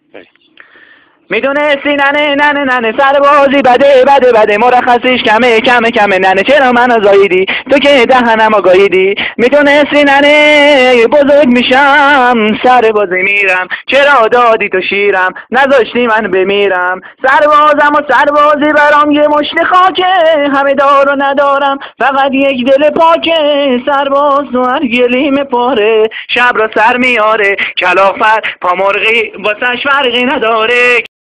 میدونستی ننه سربازی بده مرخصیش کمه ننه چرا منو زاییدی تو که دهنم آگاهیدی. میدونستی ننه بزرگ میشم سربازی میرم چرا دادی تو شیرم نذاشتی من بمیرم. سربازم و سربازی برام یه مشت خاکه همه دار و ندارم فقط یک دل پاکه. سرباز تو هر گلیم پاره شب را سر میاره کلافت پامرغی واسش فرقی نداره.